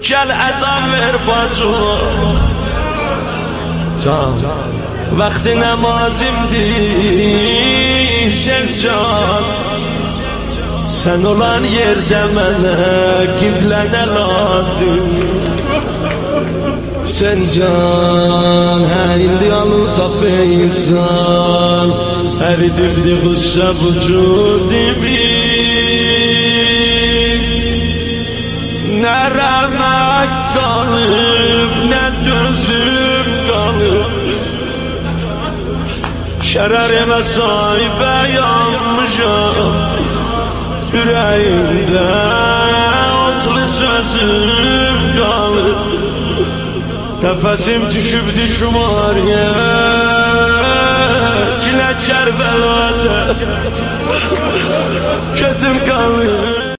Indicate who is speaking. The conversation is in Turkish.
Speaker 1: Gel əzab ver bacım. Can, vakti namazimdir Şevcan. Sen olan yerde mənə qiblədə lazım. Sen can, indi alutaq insan. Əridibdi qışa vücudimi. Nə rəhmət qalıb, nə dözüm qalıb. Şərərimə sahibə yanmışam. Yüreğimde otlu sözüm kalır. Nefesim düşüp düşmar ya Çile Kerbela'da Gözüm kalır.